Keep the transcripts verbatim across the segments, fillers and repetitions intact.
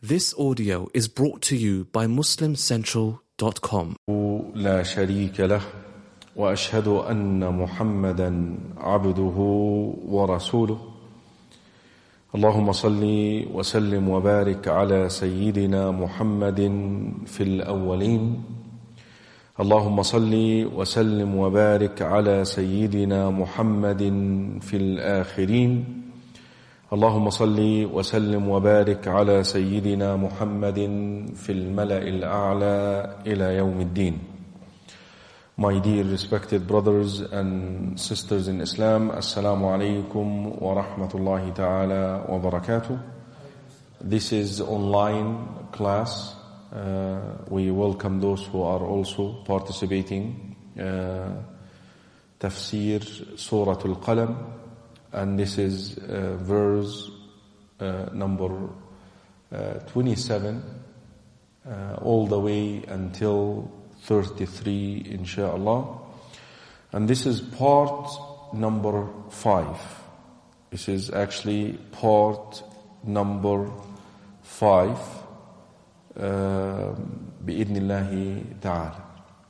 This audio is brought to you by Muslim Central dot com. لا شريك له وأشهد أن محمدا عبده ورسوله اللهم صل وسلم وبارك على سيدنا محمد في الأولين اللهم صل وسلم وبارك على سيدنا محمد في الآخرين اللهم صل وسلم وبارك على سيدنا محمد في الملأ الأعلى إلى يوم الدين. My dear respected brothers and sisters in Islam, Assalamu alaikum wa rahmatullahi ta'ala wa barakatuh. This is online class. Uh, we welcome those who are also participating. Uh, Tafsir Surah Al-Qalam. And this is uh, verse uh, number uh, twenty-seven, uh, all the way until thirty-three, inshallah. And this is part number five. This is actually part number five, uh, bi'idhnillahi ta'ala.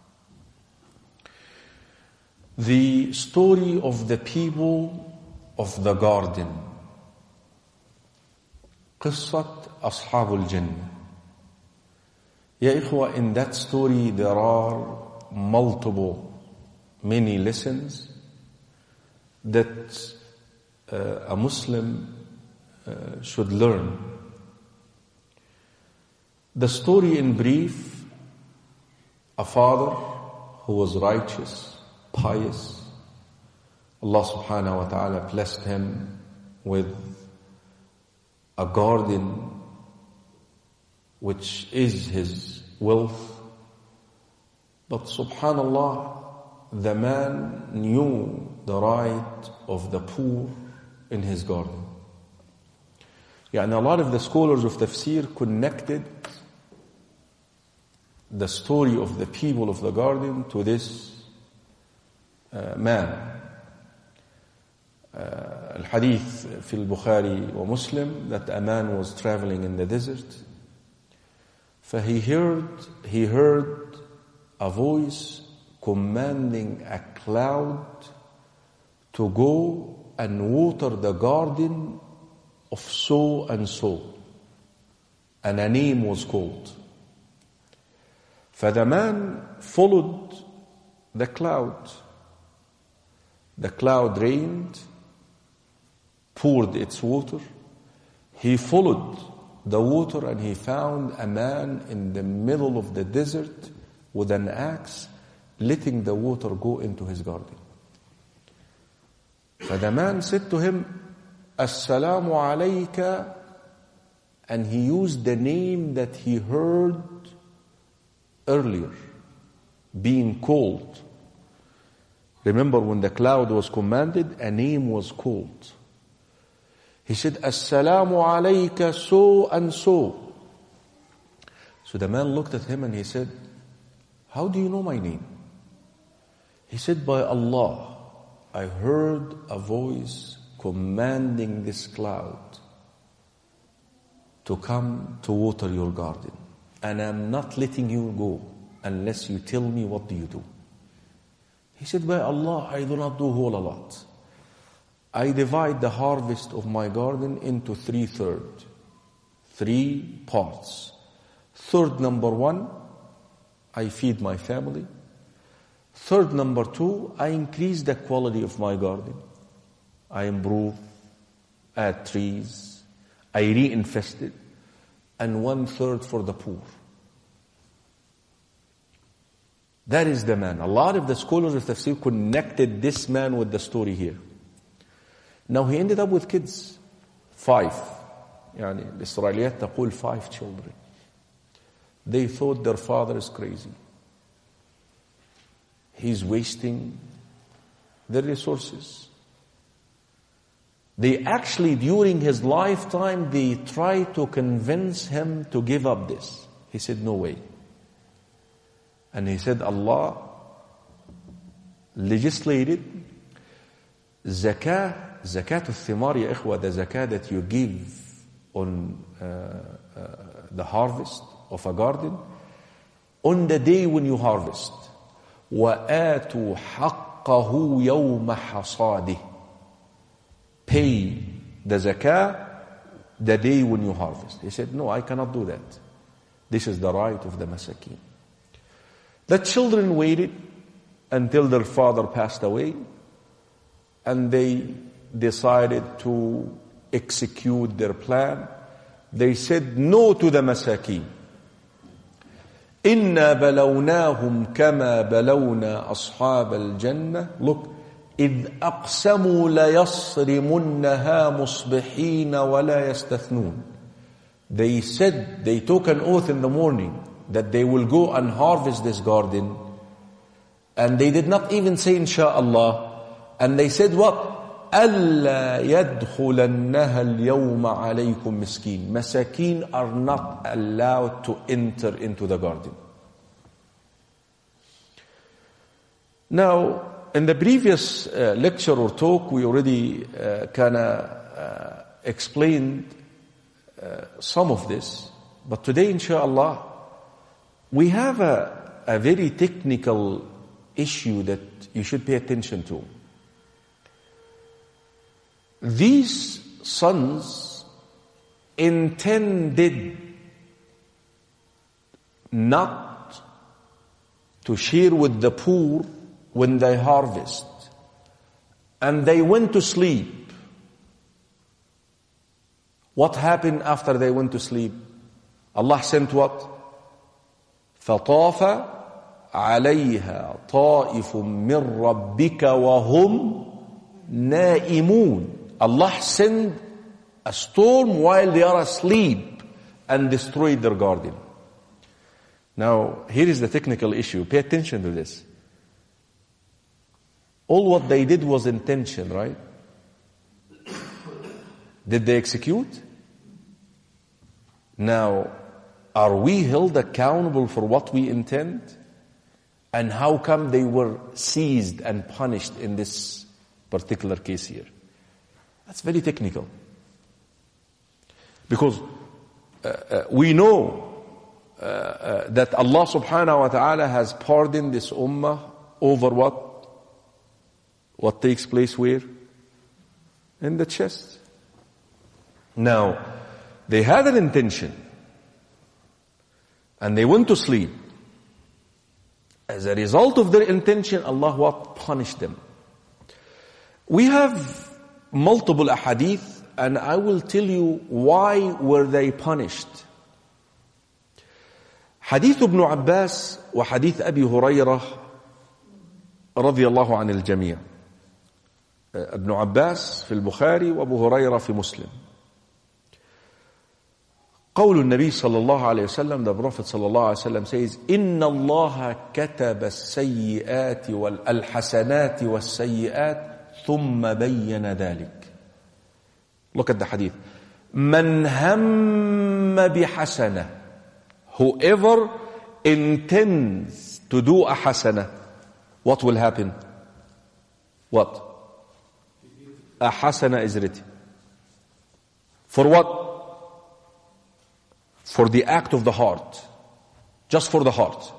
The story of the people of the garden. قصة أصحاب الجنة. Ya ikhwa, in that story there are multiple, many lessons that uh, a Muslim uh, should learn. The story in brief, a father who was righteous, pious, Allah subhanahu wa ta'ala blessed him with a garden which is his wealth. But subhanallah, the man knew the right of the poor in his garden. Yeah, and a lot of the scholars of tafsir connected the story of the people of the garden to this uh, man. Uh, Al-Hadith في البخاري ومسلم that a man was traveling in the desert. فhe heard, he heard a voice commanding a cloud to go and water the garden of so and so. And a name was called. فthe man followed the cloud. The cloud rained, poured its water. He followed the water and he found a man in the middle of the desert with an axe, letting the water go into his garden. So the man said to him, Assalamu alayka, and he used the name that he heard earlier, being called. Remember, when the cloud was commanded, a name was called. He said, Assalamu alayka so and so. So the man looked at him and he said, how do you know my name? He said, by Allah, I heard a voice commanding this cloud to come to water your garden. And I'm not letting you go unless you tell me what do you do. He said, by Allah, I do not do a whole lot. I divide the harvest of my garden into three thirds, three parts. Third number one, I feed my family. Third number two, I increase the quality of my garden. I improve, add trees, I reinvest it, and one third for the poor. That is the man. A lot of the scholars of tafsir connected this man with the story here. Now he ended up with kids. Five. يعني الإسرائيليات تقول five children. They thought their father is crazy. He's wasting their resources. They actually, during his lifetime, they tried to convince him to give up this. He said, no way. And he said, Allah legislated zakah, zakat al-thimar, ya ikhwa, the zakah that you give on uh, uh, the harvest of a garden, on the day when you harvest, وَآتُوا حَقَّهُ يَوْمَ حَصَادِهِ, pay the zakah the day when you harvest. He said, no, I cannot do that. This is the right of the masakin. The children waited until their father passed away, and they decided to execute their plan. They said no to the masakin. إِنَّا بَلَوْنَاهُمْ كَمَا بَلَوْنَا أَصْحَابَ الْجَنَّةِ. Look, إِذْ أَقْسَمُوا لَيَصْرِمُنَّهَا مُصْبِحِينَ وَلَا يَسْتَثْنُونَ. They said, they took an oath in the morning that they will go and harvest this garden, and they did not even say insha'Allah, and they said what? أَلَّا يَدْخُلَنَّهَا الْيَوْمَ عَلَيْكُمْ مِسْكِينَ. Masakin are not allowed to enter into the garden. Now, in the previous uh, lecture or talk, we already uh, kind of uh, explained uh, some of this. But today, inshallah, we have a, a very technical issue that you should pay attention to. These sons intended not to share with the poor when they harvest, and they went to sleep. What happened after they went to sleep? Allah sent what? فَطَافَ عَلَيْهَا طَائِفٌ مِّن رَبِّكَ وَهُمْ نَائِمُونَ. Allah sent a storm while they are asleep and destroyed their garden. Now, here is the technical issue. Pay attention to this. All what they did was intention, right? Did they execute? Now, are we held accountable for what we intend? And how come they were seized and punished in this particular case here? That's very technical. Because uh, uh, we know uh, uh, that Allah subhanahu wa ta'ala has pardoned this ummah over what? What takes place where? In the chest. Now, they had an intention, and they went to sleep. As a result of their intention, Allah what? Punished them. We have multiple ahadith, and I will tell you why were they punished. Hadith Ibn Abbas wa Hadith Abi Hurairah radiyallahu anil jami'. Ibn Abbas في البخاري وابو هريرة في مسلم. قول النبي صلى الله عليه وسلم, the Prophet صلى الله عليه وسلم says, إن الله كتب السيئات والحسنات والسيئات ثم بين ذلك. Look at the hadith. من هم بحسنة, whoever intends to do a hasana, what will happen? What? A hasana is written. For what? For the act of the heart. Just for the heart.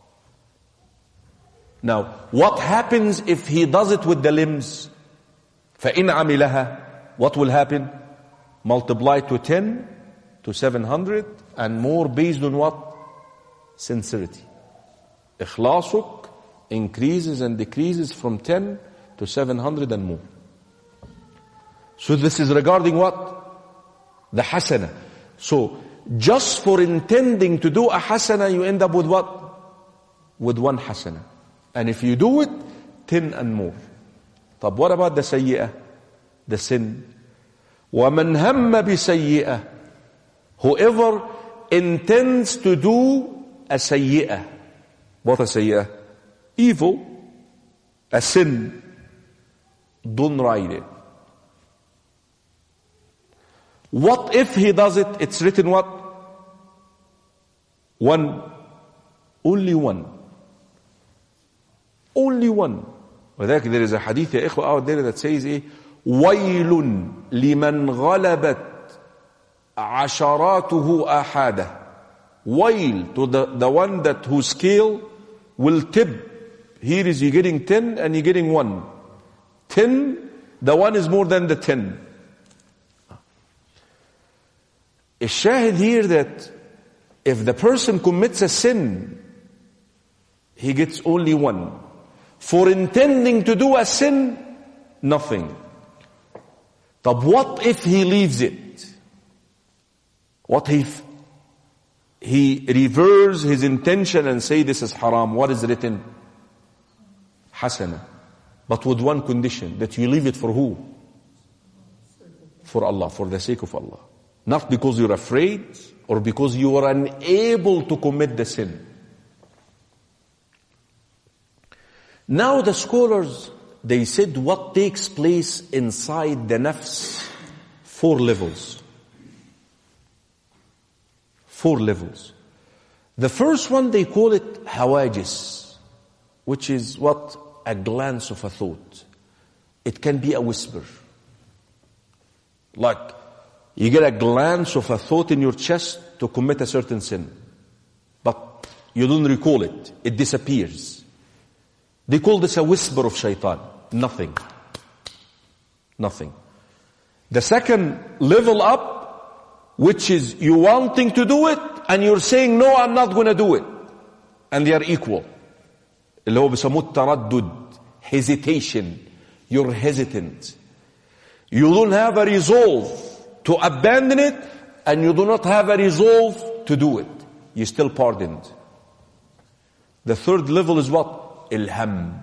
Now, what happens if he does it with the limbs? فَإِنْ عَمِلَهَا, what will happen? Multiply to ten, to seven hundred, and more based on what? Sincerity. Ikhlasuk increases and decreases from ten to seven hundred and more. So this is regarding what? The hasana. So, just for intending to do a hasana, you end up with what? With one hasana. And if you do it, ten and more. But what about the sayyi'ah? The sin. وَمَنْ هَمَّ بِسَيِّئَةٍ, whoever intends to do a sayyi'ah. What a sayyi'ah? Evil. A sin. Don't write it. What if he does it? It's written what? One. Only one. Only one. وذلك there is a hadith يا إخوة out there that says إيه? وَيْلٌ لِمَنْ غَلَبَتْ عَشَرَاتُهُ آحَادَهُ. While to the, the one that whose scale will tip. Here is you getting ten and you're getting one. ten, the one is more than the ten. A shahid here that if the person commits a sin, he gets only one. For intending to do a sin, nothing. But what if he leaves it? What if he reverses his intention and say this is haram? What is written? Hasana. But with one condition, that you leave it for who? For Allah, for the sake of Allah. Not because you're afraid or because you are unable to commit the sin. Now the scholars, they said what takes place inside the nafs, four levels. Four levels. The first one they call it hawajis, which is what? A glance of a thought. It can be a whisper. Like you get a glance of a thought in your chest to commit a certain sin. But you don't recall it. It disappears. They call this a whisper of shaitan. Nothing. Nothing. The second level up, which is you wanting to do it and you're saying, no, I'm not going to do it. And they are equal. اللي هو بيسموه التردد, hesitation. You're hesitant. You don't have a resolve to abandon it and you do not have a resolve to do it. You're still pardoned. The third level is what? Ilham.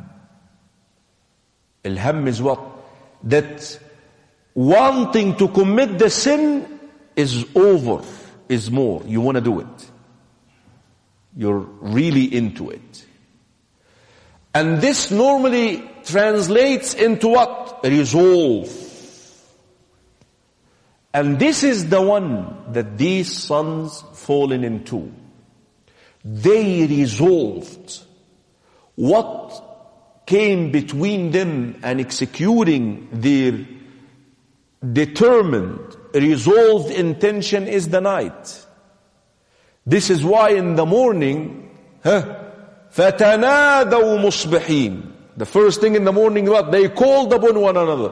Ilham is what? That wanting to commit the sin is over, is more. You want to do it. You're really into it. And this normally translates into what? Resolve. And this is the one that these sons fallen into. They resolved what came between them and executing their determined, resolved intention is the night. This is why in the morning, huh, فَتَنَادَوْا مُصْبِحِينَ. The first thing in the morning, what? They called upon one another.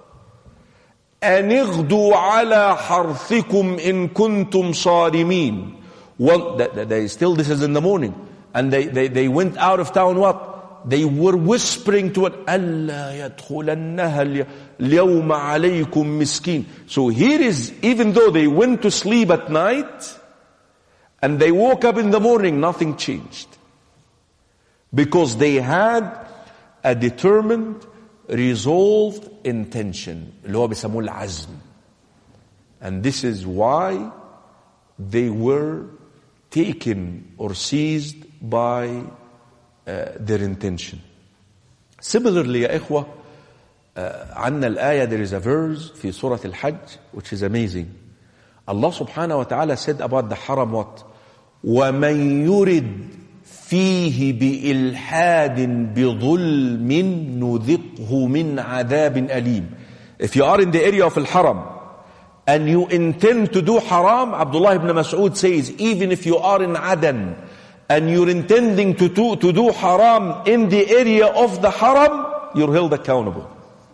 أَنِ اغْدُوا عَلَى حَرْثِكُمْ إِن كُنْتُمْ صَارِمِينَ. One, they, they still, this is in the morning. And they, they, they went out of town, what? They were whispering to it, أَلَّا يَدْخُلَنَّهَا الْيَوْمَ عَلَيْكُمْ مِسْكِينَ. So here is, even though they went to sleep at night, and they woke up in the morning, nothing changed. Because they had a determined, resolved intention. اللي هو بيسموه العزم. And this is why they were taken or seized by uh, their intention. Similarly, يا إخوة, uh, عنا الآية, there is a verse في سورة الحج which is amazing. Allah subhanahu wa ta'ala said about the haram what? وَمَنْ يُرِدْ فيه بإلحاد بظلم نذقه من عذاب أليم. If you are in the area of al-haram and you intend to do haram, Abdullah ibn Mas'ud says, even if you are in Adan and you're intending to do, to do haram in the area of the haram, you're held accountable.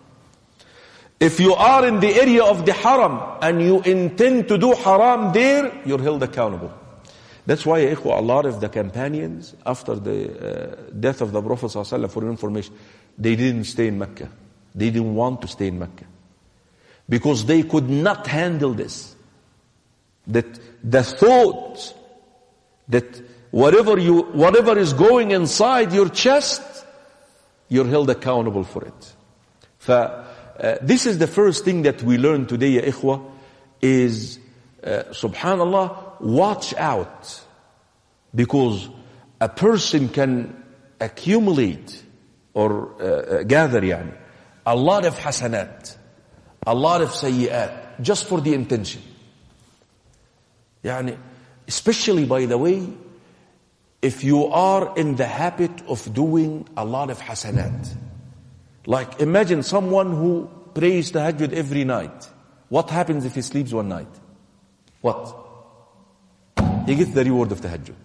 If you are in the area of the haram and you intend to do haram there, you're held accountable. That's why, a lot of the companions, after the uh, death of the Prophet ﷺ, for your information, they didn't stay in Mecca. They didn't want to stay in Mecca. Because they could not handle this. That the thought that whatever you, whatever is going inside your chest, you're held accountable for it. So, uh, this is the first thing that we learn today, ya ikhwa, is, uh, subhanallah, watch out, because a person can accumulate or uh, gather yani, a lot of hasanat, a lot of sayyi'at, just for the intention. Yani, especially, by the way, if you are in the habit of doing a lot of hasanat. Like imagine someone who prays tahajjud every night. What happens if he sleeps one night? What? he gets the reward of tahajjud.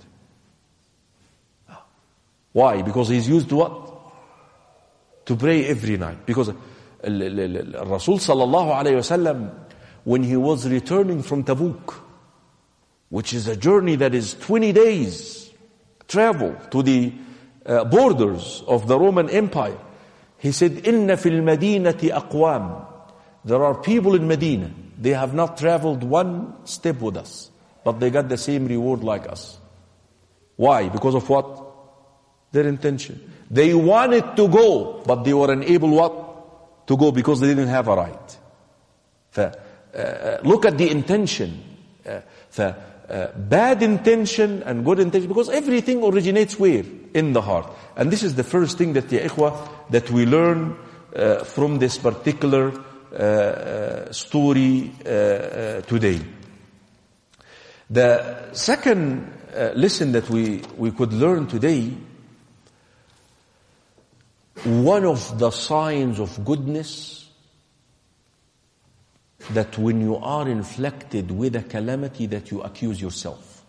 Why? Because he's used to what? To pray every night. Because Rasul sallallahu alayhi wasallam, when he was returning from Tabuk, which is a journey that is twenty days travel to the uh, borders of the Roman Empire, he said, "Inna fil madinati aqwam." There are people in Medina, they have not traveled one step with us, but they got the same reward like us. Why? Because of what? Their intention. They wanted to go, but they were unable what? To go because they didn't have a right. ف, uh, look at the intention. Uh, ف, uh, bad intention and good intention, because everything originates where? In the heart. And this is the first thing that, ya ikhwah, that we learn uh, from this particular uh, uh, story uh, uh, today. The second uh, lesson that we, we could learn today, one of the signs of goodness, that when you are inflicted with a calamity, that you accuse yourself.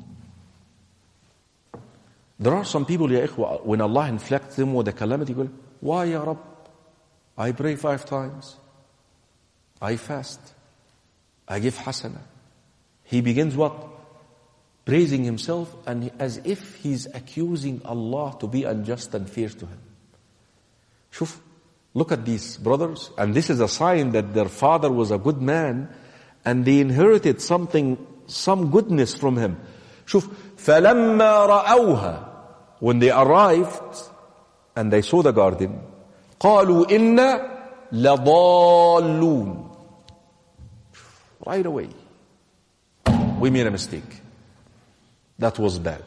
There are some people, ya ikhwa, when Allah inflicts them with a calamity, go, why ya Rabb? I pray five times. I fast. I give hasana. He begins what? Praising himself, and as if he's accusing Allah to be unjust and fair to him. Shuf, look at these brothers, and this is a sign that their father was a good man, and they inherited something, some goodness from him. Shuf, فَلَمَّا رَأَوْهَا, when they arrived and they saw the garden, قَالُوا إِنَّا لَضَالُّونَ. Right away, we made a mistake. That was bad.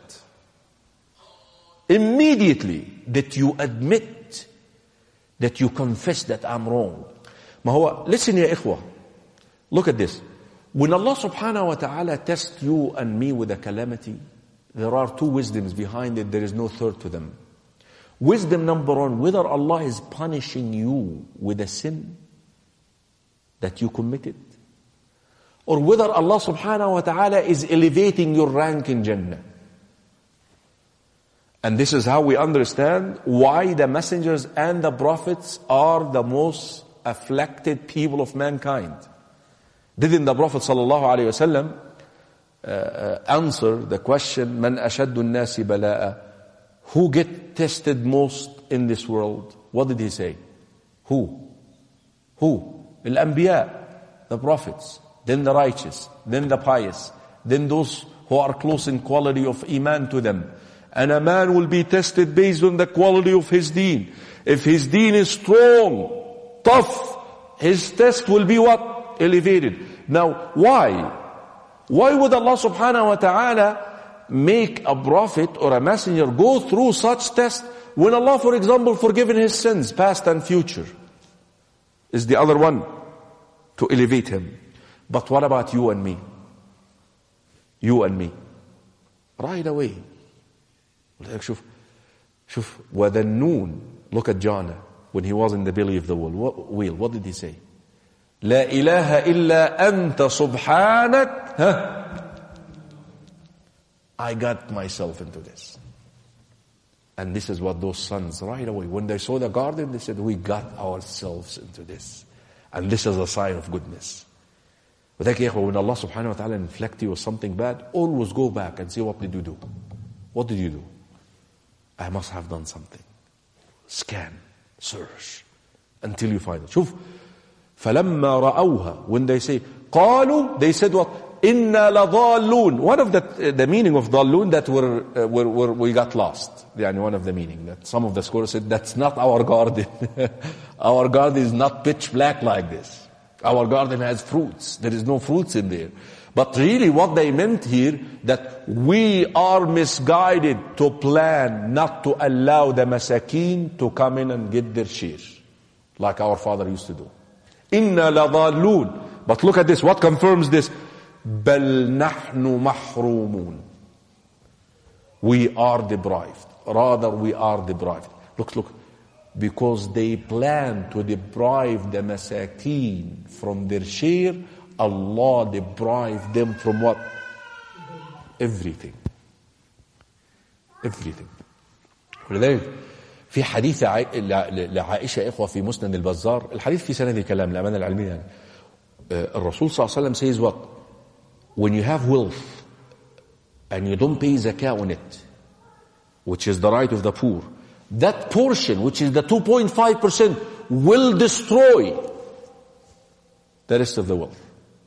Immediately that you admit, that you confess that I'm wrong. Ma huwa, listen ya ikhwah, look at this. When Allah subhanahu wa ta'ala tests you and me with a calamity, there are two wisdoms behind it, there is no third to them. Wisdom number one, whether Allah is punishing you with a sin that you committed, or whether Allah subhanahu wa ta'ala is elevating your rank in Jannah. And this is how we understand why the messengers and the prophets are the most afflicted people of mankind. Didn't the Prophet sallallahu alaihi wasallam uh, answer the question, "Man ashaddu an-nasi bala'a?" Who get tested most in this world? What did he say? Who? Who? Al-Anbiya, the prophets, then the righteous, then the pious, then those who are close in quality of iman to them. And a man will be tested based on the quality of his deen. If his deen is strong, tough, his test will be what? Elevated. Now, why? Why would Allah subhanahu wa ta'ala make a prophet or a messenger go through such tests when Allah, for example, forgiven his sins, past and future? Is the other one to elevate him. But what about you and me? You and me. Right away. شوف شوف وذنون, look at Jonah when he was in the belly of the whale. What, whale, what did he say? لا إله إلا أنت سبحانك. Huh? I got myself into this. And this is what those sons right away, when they saw the garden, they said, we got ourselves into this. And this is a sign of goodness. But when Allah subhanahu wa ta'ala inflict you with something bad, always go back and say, what did you do? What did you do? I must have done something. Scan, search, until you find it. شوف, فَلَمَّا رَأَوْهَا, when they say, قَالُوا, they said what? إِنَّا لَضَالُّونَ. One of the, the meaning of ضَالُّون, that we're, uh, we're, we're, we got lost. Yani one of the meaning, that some of the scholars said, that's not our garden. Our garden is not pitch black like this. Our garden has fruits. There is no fruits in there. But really what they meant here, that we are misguided to plan not to allow the masakin to come in and get their share, like our father used to do. Inna ladallun. But look at this, what confirms this? Bal nahnu mahrumun. We are deprived. Rather, we are deprived. Look, look. Because they plan to deprive the masakin from their share, Allah deprived them from what? everything. Everything. ولذلك في حديث لعائشة إخوة في مسند البزار، الحديث في سند الكلام الأمانة العلمية يعني. الرسول صلى الله عليه وسلم says what? When you have wealth and you don't pay zakah on it, which is the right of the poor, that portion, which is the two point five percent, will destroy the rest of the wealth.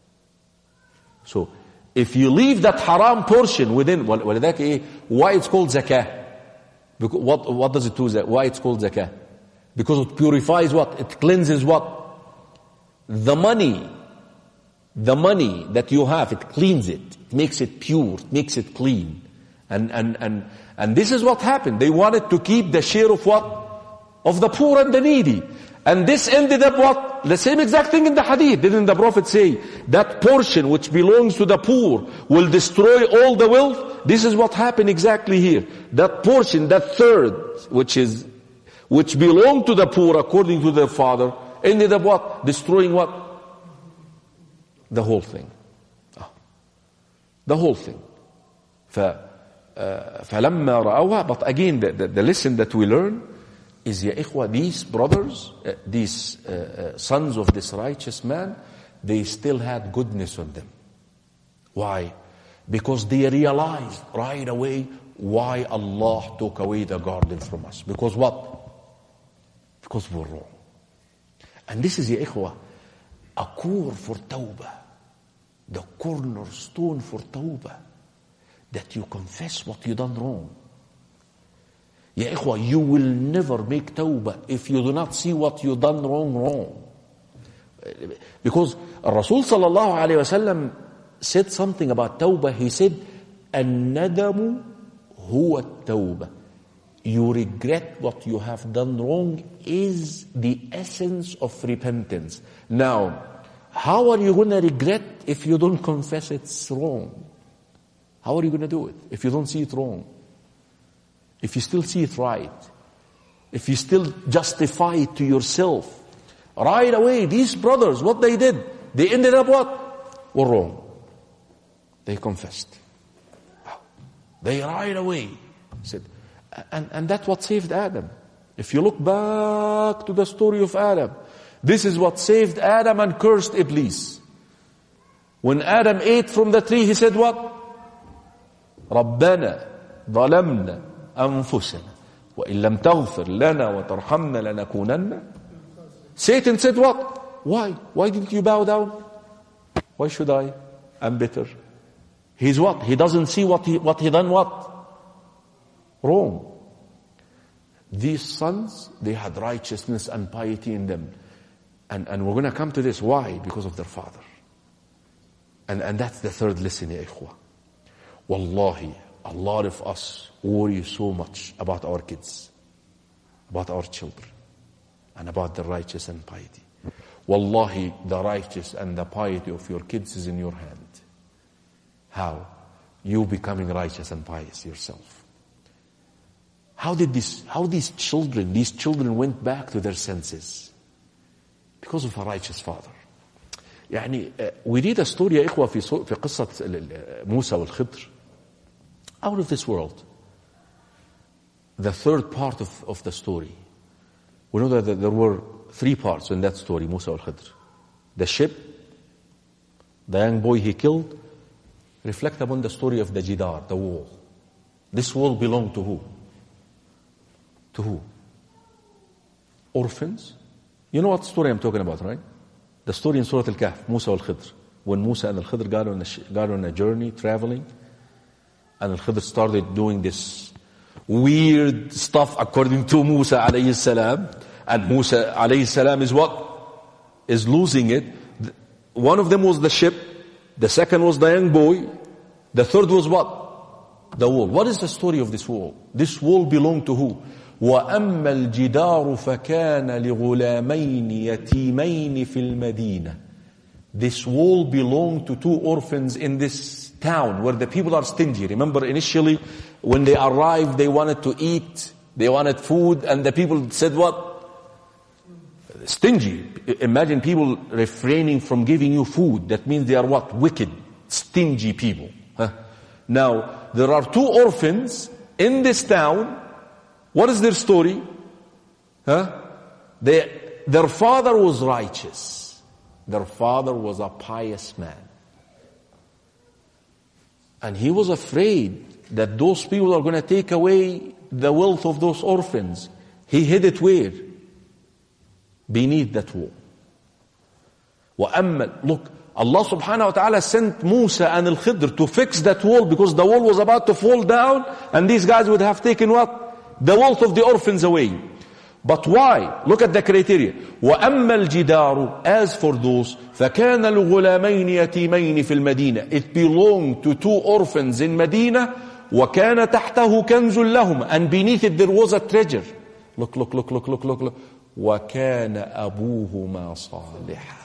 So, if you leave that haram portion within, ولذلك إيه? Why it's called zakah? Because what, what does it do? Why it's called zakah? Because it purifies what? It cleanses what? The money. The money that you have, it cleans it. It makes it pure. It makes it clean. And, and, and, and this is what happened. They wanted to keep the share of what? Of the poor and the needy. And this ended up what? The same exact thing in the hadith. Didn't the Prophet say, that portion which belongs to the poor will destroy all the wealth? This is what happened exactly here. That portion, that third, which is, which belonged to the poor according to their father, ended up what? Destroying what? The whole thing. Oh. The whole thing. ف, uh, فلما رأوها, but again, the, the, the lesson that we learn is, ya ikhwa, these brothers, uh, these uh, uh, sons of this righteous man, they still had goodness on them. Why? Because they realized right away why Allah took away the garden from us. Because what? Because we're wrong. And this is, ya ikhwa, a core for tawbah. The cornerstone for tawbah. That you confess what you done wrong. Ya ikhwa, you will never make tawbah if you do not see what you done wrong wrong. Because Rasul sallallahu alayhi wa sallam said something about tawbah. He said, An-nadamu huwa tawbah. You regret what you have done wrong is the essence of repentance. Now, how are you going to regret if you don't confess it's wrong? How are you going to do it if you don't see it wrong? If you still see it right, if you still justify it to yourself, right away, these brothers, what they did, they ended up what? Were wrong. They confessed. They right away said, and, and that's what saved Adam. If you look back to the story of Adam, this is what saved Adam and cursed Iblis. When Adam ate from the tree, he said what? رَبَّنَا ظَلَمْنَا أنفسنا وإن لم تغفر لنا وترحمنا لنكونن. Satan said what? Why? Why didn't you bow down? Why should I? I'm better. He's what? He doesn't see what he, what he done what? Wrong. These sons, they had righteousness and piety in them. And, and we're going to come to this. Why? Because of their father. And, and that's the third lesson, ya ikhwa. Wallahi, a lot of us worry so much about our kids, about our children, and about the righteous and piety. Wallahi, the righteous and the piety of your kids is in your hand. How? You becoming righteous and pious yourself. How did this, how these children, these children went back to their senses? Because of a righteous father. يعني, uh, we read a story يا إخوة في, في قصة موسى والخضر. Out of this world. The third part of, of the story. We know that there were three parts in that story, Musa al-Khidr. The ship, the young boy he killed. Reflect upon the story of the Jidar, the wall. This wall belonged to who? To who? Orphans. You know what story I'm talking about, right? The story in Surah Al-Kahf, Musa al-Khidr. When Musa and al-Khidr got on a, got on a journey, traveling, and al-Khidr started doing this weird stuff according to Musa alayhi salam. And Musa alayhi salam is what? Is losing it. One of them was the ship. The second was the young boy. The third was what? The wall. What is the story of this wall? This wall belonged to who? وَأَمَّا الْجِدَارُ فَكَانَ لِغُلَامَيْنِ يَتِيمَيْنِ فِي الْمَدِينَةِ. This wall belonged to two orphans in this town where the people are stingy. Remember initially when they arrived, they wanted to eat, they wanted food, and the people said what? Stingy. Imagine people refraining from giving you food. That means they are what? Wicked, stingy people. Huh? Now, there are two orphans in this town. What is their story? Huh? They, their father was righteous. Their father was a pious man. And he was afraid that those people are going to take away the wealth of those orphans. He hid it where? Beneath that wall. وَأَمَّا Look, Allah subhanahu wa ta'ala sent Musa and Al-Khidr to fix that wall because the wall was about to fall down and these guys would have taken what? The wealth of the orphans away. But why? Look at the criteria. وَأَمَّا الْجِدَارُ As for those, فَكَانَ الْغُلَامَيْنِ يَتِيمَيْنِ فِي الْمَدِينَةِ It belonged to two orphans in Medina. وَكَانَ تَحْتَهُ كَنْزٌ لَهُمْ And beneath it there was a treasure. Look, look, look, look, look, look, look. وَكَانَ أَبُوهُمَا صَالِحًا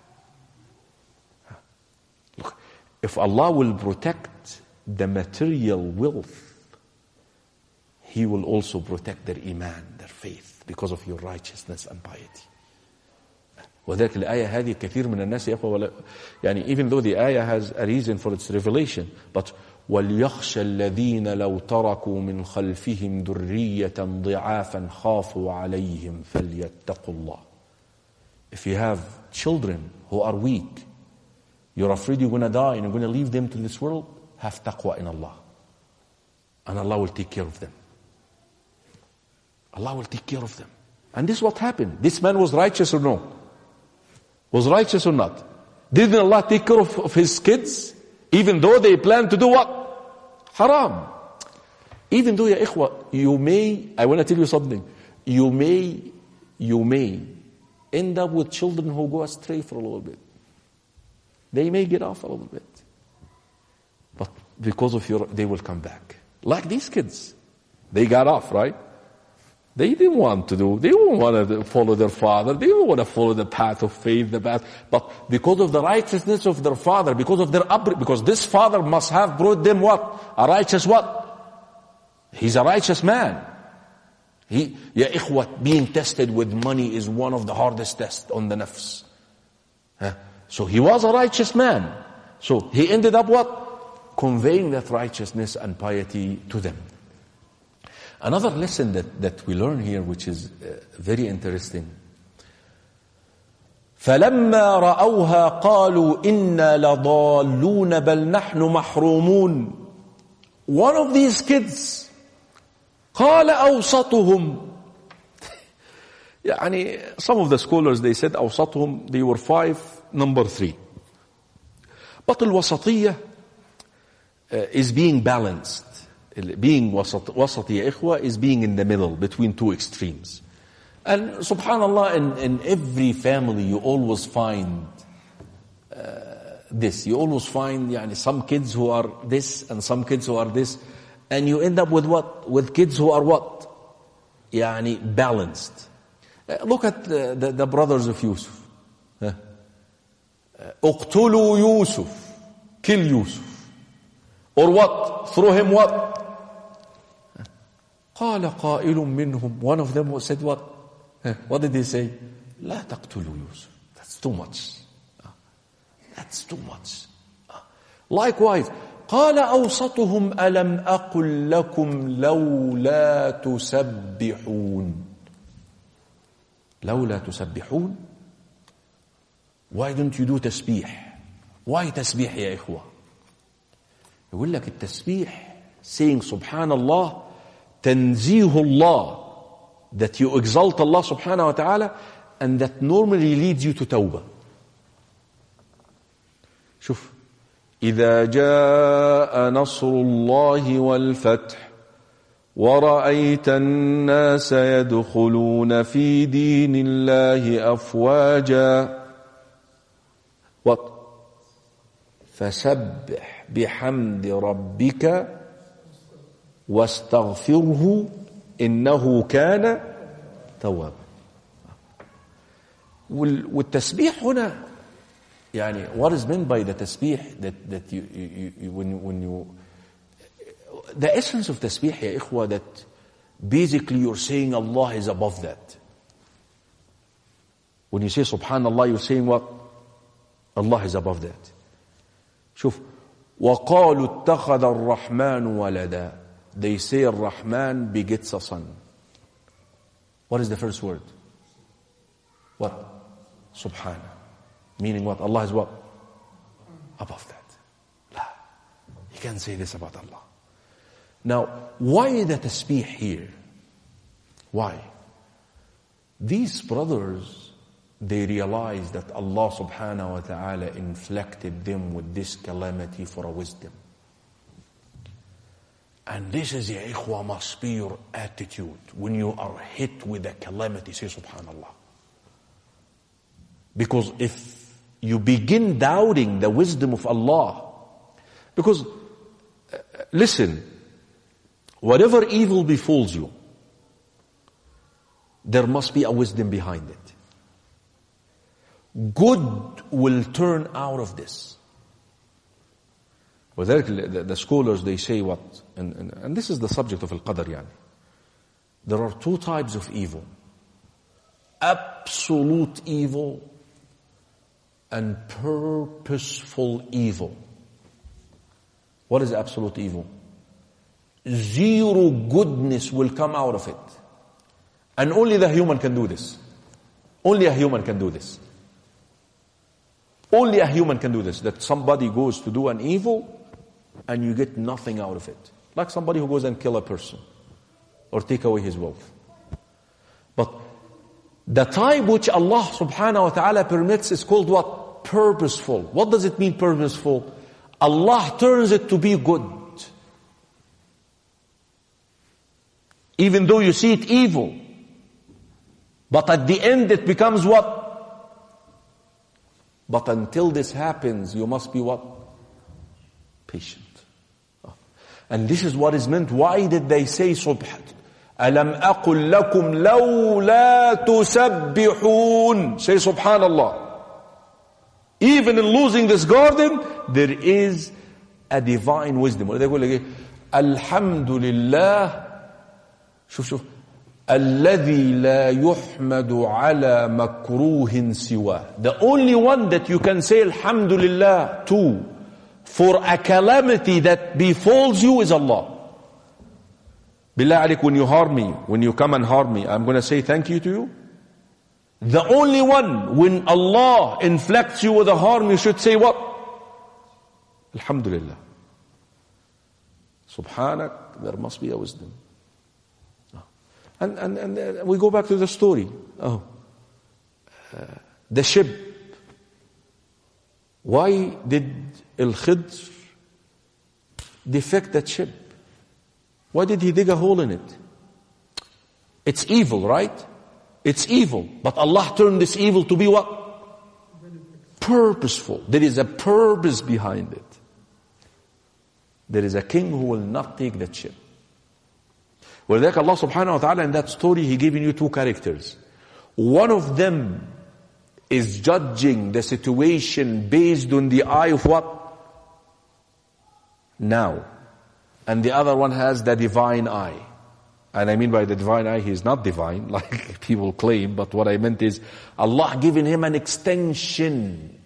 Look, if Allah will protect the material wealth, He will also protect their iman, their faith, because of your righteousness and piety. وذلك الآية هذه كثير من الناس يقول يعني even though the ayah has a reason for its revelation, but وَلْيَخْشَ الَّذِينَ لَوْ تَرَكُوا مِنْ خَلْفِهِمْ ذُرِّيَّةً ضِعَافًا خَافُوا عَلَيْهِمْ فَلْيَتَّقُوا اللَّهِ If you have children who are weak, you're afraid you're going to die and you're going to leave them to this world, have taqwa in Allah. And Allah will take care of them. Allah will take care of them. And this is what happened. This man was righteous or no? Was righteous or not? Didn't Allah take care of, of his kids? Even though they planned to do what? Haram. Even though, ya ikhwa, you may, I want to tell you something. You may, you may end up with children who go astray for a little bit. They may get off a little bit. But because of your, they will come back. Like these kids. They got off, right? They didn't want to do, they didn't want to follow their father. They didn't want to follow the path of faith, the path. But because of the righteousness of their father, because of their upbringing, because this father must have brought them what? A righteous what? He's a righteous man. He, ya ikhwat, being tested with money is one of the hardest tests on the nafs. Huh? So he was a righteous man. So he ended up what? Conveying that righteousness and piety to them. Another lesson that, that we learn here, which is uh, very interesting. فَلَمَّا رَأَوْهَا قَالُوا إِنَّا لَضَالُّونَ بَلْ نَحْنُ مَحْرُومُونَ One of these kids, قَالَ أَوْسَطُهُمْ يعني, some of the scholars, they said أَوْسَطُهُمْ, they were five, number three. But الوسطية uh, is being balanced. Being wasat, wasat ya ikhwa is being in the middle between two extremes. And subhanallah, in, in every family you always find uh, this. You always find yani, some kids who are this and some kids who are this. And you end up with what? With kids who are what? Yani, balanced. Uh, look at the, the, the brothers of Yusuf. اقتلوا يوسف. Kill Yusuf. Or what? Throw him what? قال قائل منهم One of them said what? What did he say? لا تقتلوا يوسف. That's too much. That's too much. Likewise, قال أوسطهم ألم أقل لكم لولا تسبحون لولا تسبحون Why don't you do تسبيح? Why تسبيح يا إخوة? يقول لك التسبيح saying سبحان الله تنزيه الله, that you exalt Allah subhanahu wa ta'ala, and that normally leads you to tawbah. شوف إذا جاء نصر الله والفتح ورأيت الناس يدخلون في دين الله أفواجا What? فسبح بحمد ربك واستغفره إنه كان توابا. والتسبيح هنا يعني what is meant by the tasbih that that you, you, you when when you the essence of tasbih يا إخوة, that basically you're saying Allah is above that. When you say subhanallah, you're saying what? Allah is above that. شوف وَقَالُوا اتَّخَذَ الرَّحْمَنُ وَلَدًا. They say Ar-Rahman begets a son. What is the first word? What? Subhana. Meaning what? Allah is what? Above that. La. You can't say this about Allah. Now, why the tasbih here? Why? These brothers, they realized that Allah subhanahu wa ta'ala inflicted them with this calamity for a wisdom. And this is, ya ikhwa, must be your attitude when you are hit with a calamity. Say subhanallah. Because if you begin doubting the wisdom of Allah, because uh, listen, whatever evil befalls you, there must be a wisdom behind it. Good will turn out of this. Well, the, the scholars, they say what, and, and, and this is the subject of Al-Qadr, yani. There are two types of evil. Absolute evil and purposeful evil. What is absolute evil? Zero goodness will come out of it. And only the human can do this. Only a human can do this. Only a human can do this. That somebody goes to do an evil and you get nothing out of it. Like somebody who goes and kill a person or take away his wealth. But the type which Allah subhanahu wa ta'ala permits is called what? Purposeful. What does it mean purposeful? Allah turns it to be good. Even though you see it evil. But at the end it becomes what? But until this happens, you must be what? Patient. And this is what is meant. Why did they say subhan? أَلَمْ أَقُلْ لَكُمْ لَوْلَا تُسَبِّحُونَ. Say subhanallah. Even in losing this garden, there is a divine wisdom. What do they call it? Alhamdulillah. شوف شوف. الذي لا يحمد على مكروه سواه. The only one that you can say Alhamdulillah to for a calamity that befalls you is Allah. Billah alik, when you harm me, when you come and harm me, I'm going to say thank you to you. The only one, when Allah inflicts you with a harm, you should say what? Alhamdulillah. Subhanak, there must be a wisdom. And, and, and we go back to the story. Oh, uh, the ship. Why did Al-Khidr defect that ship? Why did he dig a hole in it? It's evil, right? It's evil. But Allah turned this evil to be what? Purposeful. There is a purpose behind it. There is a king who will not take that ship. Well, like Allah subhanahu wa ta'ala in that story, He given you two characters. One of them is judging the situation based on the eye of what? Now. And the other one has the divine eye. And I mean by the divine eye, he is not divine, like people claim, but what I meant is, Allah giving him an extension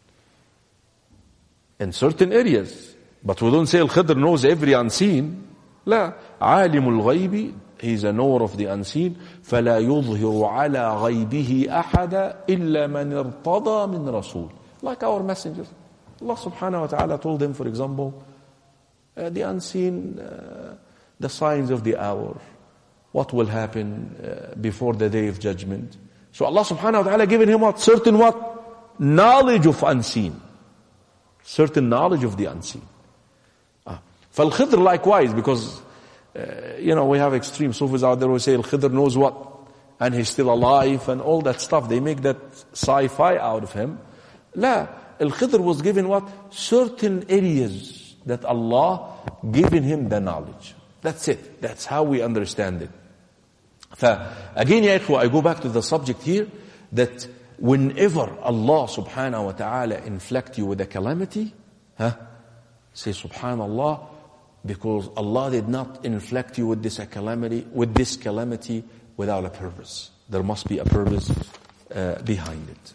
in certain areas. But we don't say Al-Khidr knows every unseen. لا عالم الغيب, he is a knower of the unseen. فلا يظهر على غيبه أحد إلا من ارتضى من رسول. Like our messengers. Allah subhanahu wa ta'ala told them, for example, uh, the unseen, uh, the signs of the hour, what will happen uh, before the day of judgment. So Allah subhanahu wa ta'ala given him what? Certain what? Knowledge of unseen. Certain knowledge of the unseen. Al-Khidr likewise, because, uh, you know, we have extreme Sufis out there who say Al-Khidr knows what, and he's still alive, and all that stuff. They make that sci-fi out of him. La, Al-Khidr was given what? Certain areas that Allah given him the knowledge. That's it. That's how we understand it. So, again, ya ikhwa, I go back to the subject here, that whenever Allah subhanahu wa ta'ala inflict you with a calamity, huh, say subhanallah, because Allah did not inflict you with this calamity, with this calamity without a purpose. There must be a purpose uh, behind it.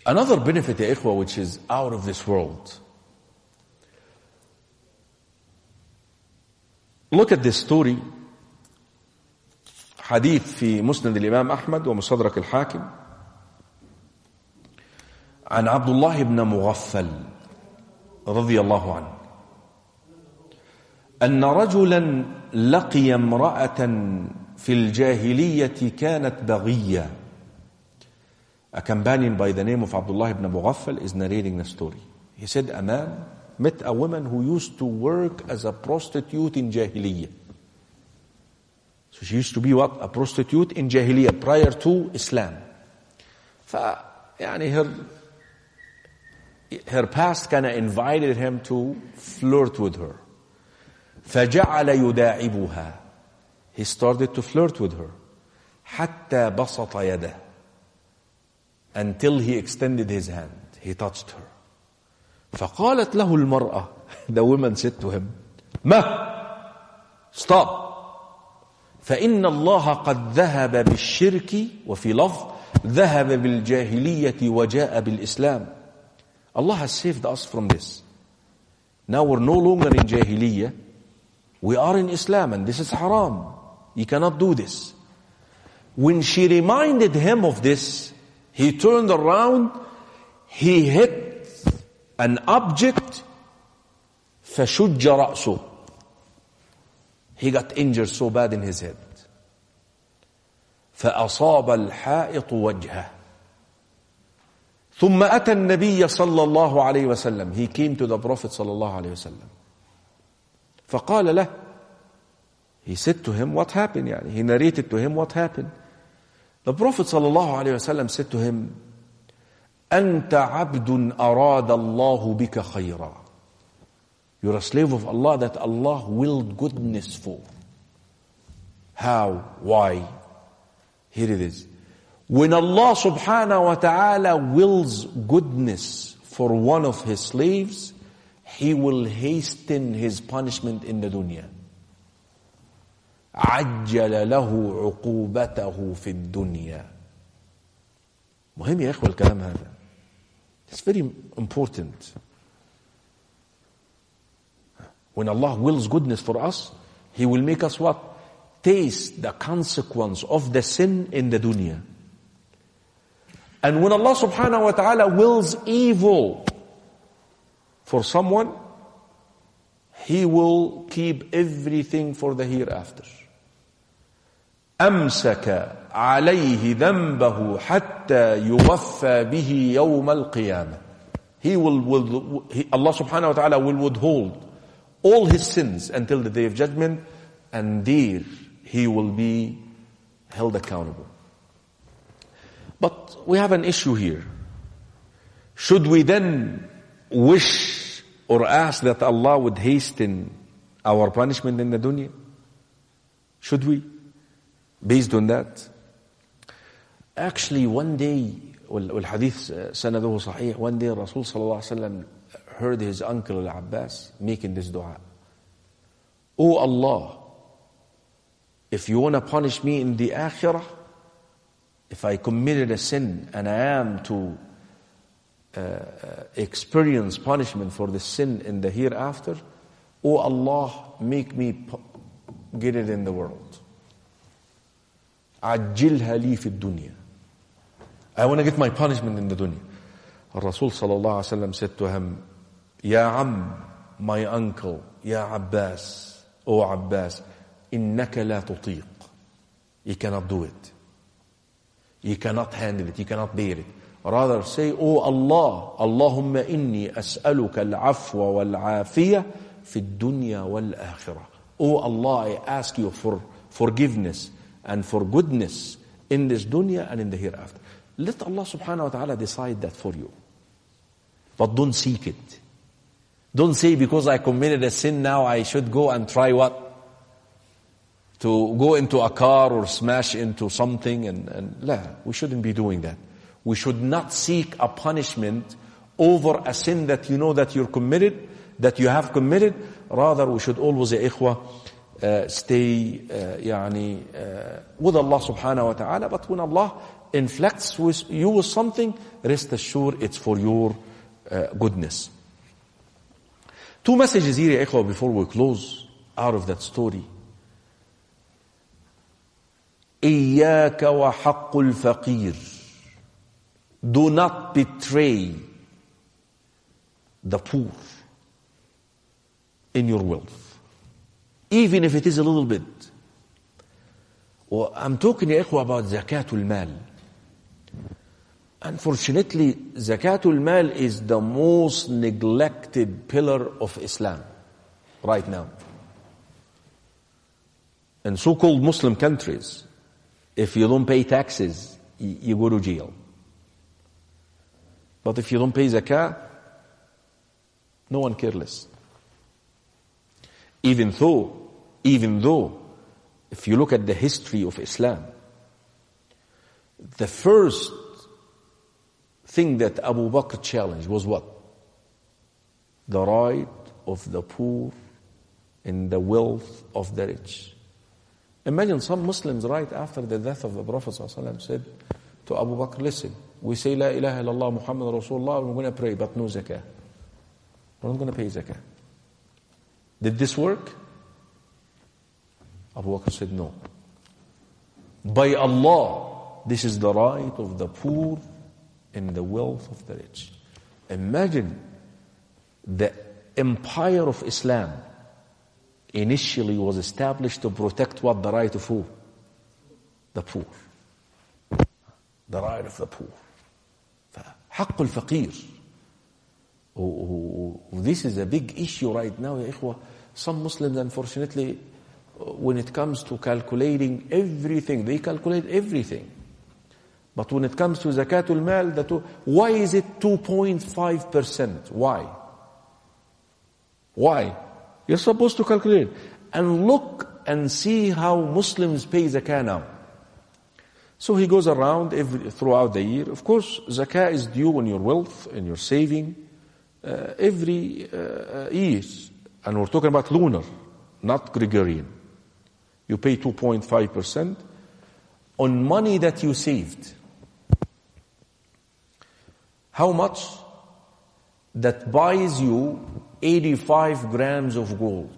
Another benefit, ya ikhwa, which is out of this world. Look at this story. حديث في مسند الإمام أحمد ومستدرك الحاكم عن عبد الله بن مغفل رضي الله عنه أن رجلا لقي امرأة في الجاهلية كانت بغية. A companion by the name of Abdullah ibn Mughaffal is narrating the story. He said a man met a woman who used to work as a prostitute in Jahiliyyah. So she used to be what? A prostitute in Jahiliyyah prior to Islam. ف يعني her her past kind of invited him to flirt with her. فجعل يداعبها. He started to flirt with her. حتى بسط يده. Until he extended his hand. He touched her. فقالت له المرأة. The woman said to him, ما? Stop. فإن الله قد ذهب بالشرك وفي لفظ ذهب بالجاهلية وجاء بالإسلام. Allah has saved us from this. Now we're no longer in Jahiliyyah. We are in Islam and this is haram. You cannot do this. When she reminded him of this, he turned around, he hit an object, فشج رأسه. He got injured so bad in his head. فأصاب الحائط وجهه. ثم أتى النبي صلى الله عليه وسلم. He came to the Prophet صلى الله عليه وسلم. فقال له. He said to him, what happened? يعني he narrated to him what happened. The Prophet صلى الله عليه وسلم said to him, أنت عبد أراد الله بك خيرا. You're a slave of Allah that Allah willed goodness for. How? Why? Here it is. When Allah subhanahu wa ta'ala wills goodness for one of his slaves, he will hasten his punishment in the dunya. عجل له عقوبته في الدنيا. مهم يا إخوة الكلام هذا. It's very important. When Allah wills goodness for us, He will make us what? Taste the consequence of the sin in the dunya. And when Allah subhanahu wa ta'ala wills evil for someone, He will keep everything for the hereafter. أمسك عليه ذنبه حتى يوفى به يوم القيامة. He will, will he, Allah subhanahu wa ta'ala will withhold all his sins until the day of judgment, and there he will be held accountable. But we have an issue here. Should we then wish or ask that Allah would hasten our punishment in the dunya? Should we? Based on that? Actually, one day, والحديث سنده صحيح, one day Rasul sallallahu alaihi wasallam heard his uncle Al-Abbas making this dua. Oh Allah, if you want to punish me in the akhirah, if I committed a sin and I am to uh, experience punishment for the sin in the hereafter, oh Allah, make me get it in the world. عجلها لي في الدنيا. I want to get my punishment in the dunya. Rasul sallallahu alaihi wasallam said to him, Ya Am, my uncle, Ya Abbas, O Abbas, innaka la tutiq. You cannot do it. You cannot handle it. You cannot bear it. Rather say, Oh Allah, Allahumma inni as'aluka al-afwa wal-afiyah fi dunya wal-akhirah. Oh Allah, I ask you for forgiveness and for goodness in this dunya and in the hereafter. Let Allah subhanahu wa ta'ala decide that for you. But don't seek it. Don't say because I committed a sin now I should go and try what? To go into a car or smash into something and, and la, we shouldn't be doing that. We should not seek a punishment over a sin that you know that you're committed, that you have committed. Rather, we should always, ya ikhwah, uh, stay uh, يعني, uh, with Allah subhanahu wa ta'ala. But when Allah inflicts with you with something, rest assured it's for your uh, goodness. Two messages here, ikhwa, before we close out of that story. إياك وحق الفقير. Do not betray the poor in your wealth, even if it is a little bit. Well, I'm talking, ya ikhwa, about zakatul mal. Unfortunately, zakatul mal is the most neglected pillar of Islam right now. In so-called Muslim countries, if you don't pay taxes, you go to jail. But if you don't pay zakah, no one cares less. Even though, even though, if you look at the history of Islam, the first thing that Abu Bakr challenged was what? The right of the poor in the wealth of the rich. Imagine some Muslims right after the death of the Prophet ﷺ said to Abu Bakr, listen, we say La ilaha illallah Muhammad Rasulullah, we're going to pray, but no zakah. We're not going to pay zakah. Did this work? Abu Bakr said no. By Allah, this is the right of the poor in the wealth of the rich. Imagine the empire of Islam initially was established to protect what? The right of who? The poor. The right of the poor. حق الفقير. This is a big issue right now, ya ikhwa. Some Muslims, unfortunately, when it comes to calculating everything, they calculate everything. But when it comes to zakatul mal, the two, why is it two point five percent? Why? Why? You're supposed to calculate. And look and see how Muslims pay zakah now. So he goes around every, throughout the year. Of course, zakah is due on your wealth and your saving uh, every uh, year. And we're talking about lunar, not Gregorian. You pay two point five percent on money that you saved. How much? That buys you eighty-five grams of gold.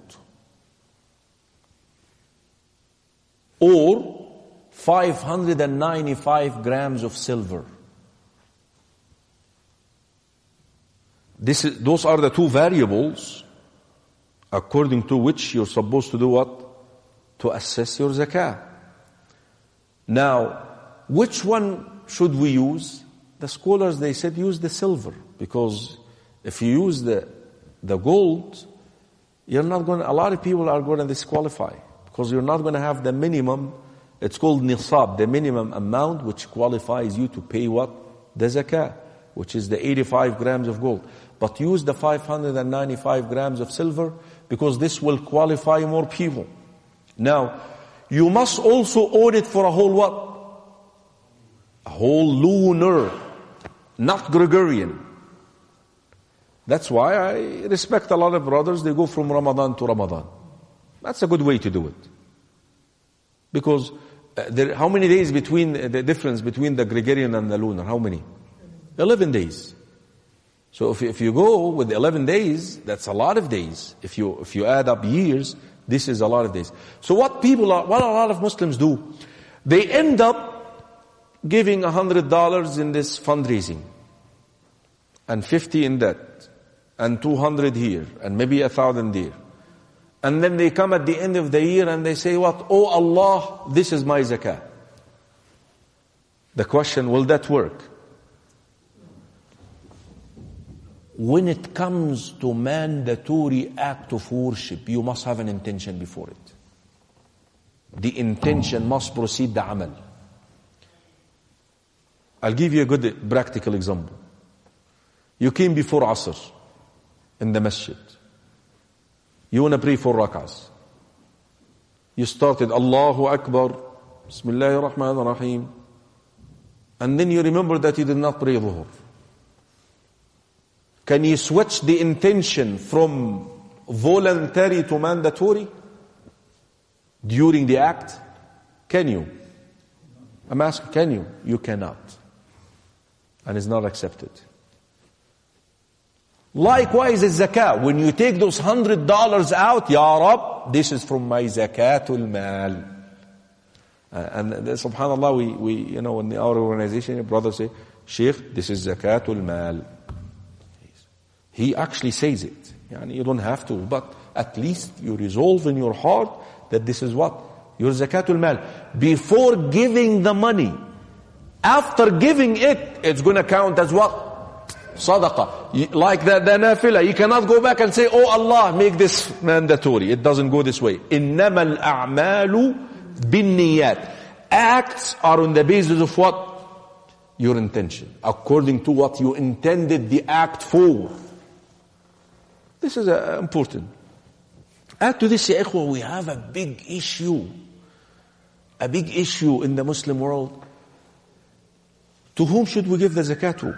Or five hundred ninety-five grams of silver. This is, those are the two variables according to which you're supposed to do what? To assess your zakah. Now, which one should we use? The scholars, they said use the silver, because if you use the the gold, you're not going to, a lot of people are going to disqualify, because you're not going to have the minimum, it's called nisab, the minimum amount which qualifies you to pay what? The zakah, which is the eighty-five grams of gold. But use the five hundred ninety-five grams of silver, because this will qualify more people. Now, you must also own it for a whole what? A whole lunar, not Gregorian. That's why I respect a lot of brothers, they go from Ramadan to Ramadan. That's a good way to do it. Because uh, there, how many days between, uh, the difference between the Gregorian and the lunar? How many? eleven days. So if, if you go with eleven days, that's a lot of days. If you, if you add up years, this is a lot of days. So what people are, what a lot of Muslims do, they end up giving a hundred dollars in this fundraising, and fifty in that, and two hundred here, and maybe a thousand there. And then they come at the end of the year and they say what? Oh Allah, this is my zakah. The question, will that work? When it comes to mandatory act of worship, you must have an intention before it. The intention must precede the amal. I'll give you a good practical example. You came before Asr in the masjid. You want to pray four rak'ahs. You started Allahu Akbar, Bismillahir Rahmanir Rahim, and then you remember that you did not pray Dhuhr. Can you switch the intention from voluntary to mandatory? during the act? Can you? I'm asking, can you? You cannot. And it's not accepted. Likewise, the zakah. When you take those hundred dollars out, Ya Rab, this is from my zakatul mal. Uh, and uh, subhanAllah, we, we, you know, in our organization, brothers say, Sheikh, this is zakatul mal. He actually says it. Yani you don't have to, but at least you resolve in your heart that this is what? Your zakatul mal. Before giving the money, after giving it, it's going to count as what? Sadaqah. Like the, the nafila. You cannot go back and say, oh Allah, make this mandatory. It doesn't go this way. إِنَّمَا الْأَعْمَالُ بِالنِّيَّاتِ. Acts are on the basis of what? Your intention. According to what you intended the act for. This is uh, important. Add to this, ya ikhwa, we have a big issue. A big issue in the Muslim world. To whom should we give the zakat to?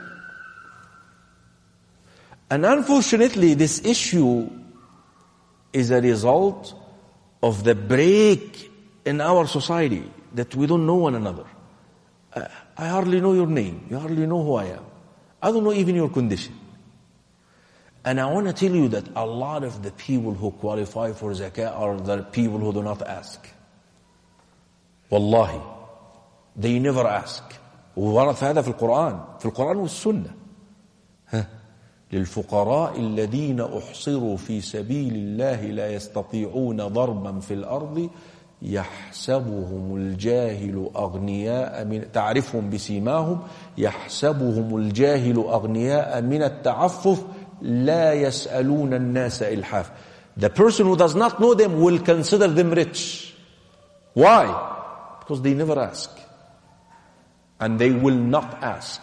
And unfortunately, this issue is a result of the break in our society, that we don't know one another. Uh, I hardly know your name. You hardly know who I am. I don't know even your condition. And I want to tell you that a lot of the people who qualify for zakah are the people who do not ask. Wallahi. They never ask. وورد في هذا في القرآن في القرآن والسنة. ها للفقراء الذين أحصروا في سبيل الله لا يستطيعون ضربا في الأرض يحسبهم الجاهل أغنياء من تعرفهم بسيماهم يحسبهم الجاهل أغنياء من التعفف لا يسألون الناس إلحاف. The person who does not know them will consider them rich. Why? Because they never ask. And they will not ask.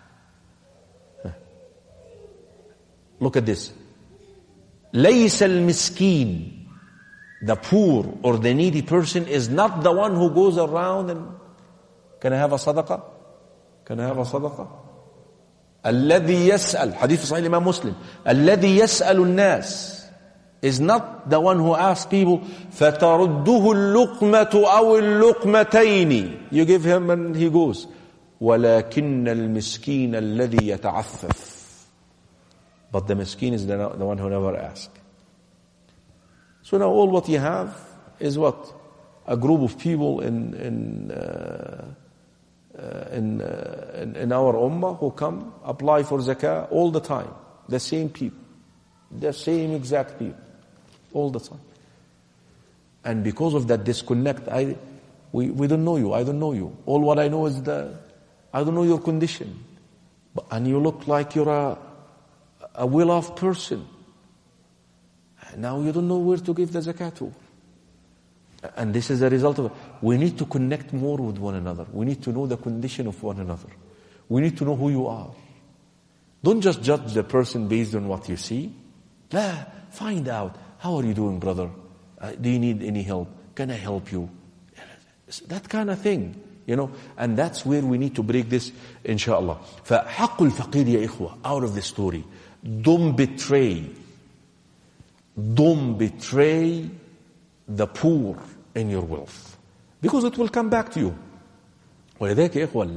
Look at this. ليس المسكين, the poor or the needy person, is not the one who goes around and, can I have a sadaqah? Can I have a sadaqah? الذي يسأل, hadith Sahih Imam Muslim, الذي يسأل الناس is not the one who asks people, فترده اللقمة أو اللقمتين. You give him and he goes. ولكن المسكين الذي يتعفف. But the miskin is the, the one who never asks. So now all what you have is what? A group of people in in uh, uh, in, uh, in in our ummah who come, apply for zakah all the time. The same people. The same exact people. All the time. And because of that disconnect, I we, we don't know you, I don't know you. All what I know is the, I don't know your condition. But, and you look like you're a a well-off person. Now you don't know where to give the zakat to. And this is a result of it. We need to connect more with one another. We need to know the condition of one another. We need to know who you are. Don't just judge the person based on what you see. Nah, find out. How are you doing, brother? Uh, do you need any help? Can I help you? That kind of thing. You know, and that's where we need to break this, inshallah. فَحَقُّ الْفَقِيرِ يَا إِخْوَةِ. Out of the story. Don't betray. Don't betray the poor in your wealth. Because it will come back to you. ولذلك يا إخوة,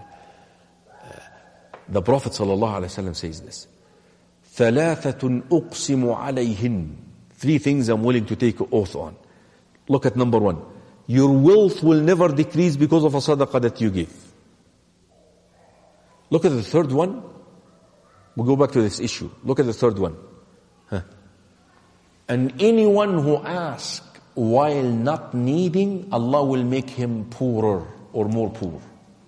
the Prophet sallallahu alaihi wasallam says this. ثَلَاثَةٌ أُقْسِمُ عَلَيْهِنْ. Three things I'm willing to take an oath on. Look at number one. Your wealth will never decrease because of a sadaqah that you give. Look at the third one. We'll go back to this issue. Look at the third one. Huh. And anyone who asks while not needing, Allah will make him poorer or more poor.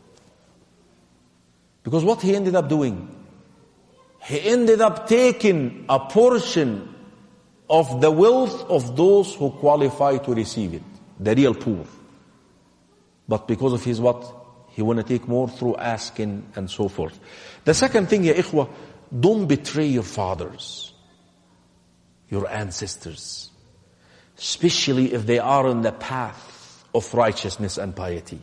Because what he ended up doing? He ended up taking a portion of the wealth of those who qualify to receive it. The real poor. But because of his what? He want to take more through asking and so forth. The second thing, ya ikhwah, don't betray your fathers, your ancestors, especially if they are on the path of righteousness and piety.